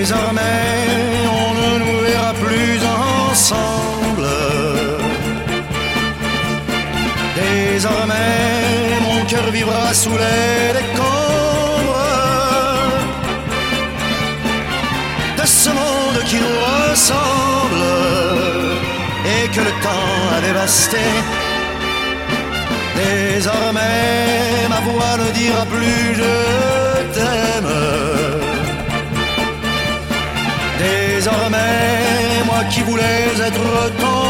Désormais, on ne nous verra plus ensemble. Désormais, mon cœur vivra sous les décombres de ce monde qui nous ressemble et que le temps a dévasté. Désormais, ma voix ne dira plus je t'aime. Désormais, moi qui voulais être ton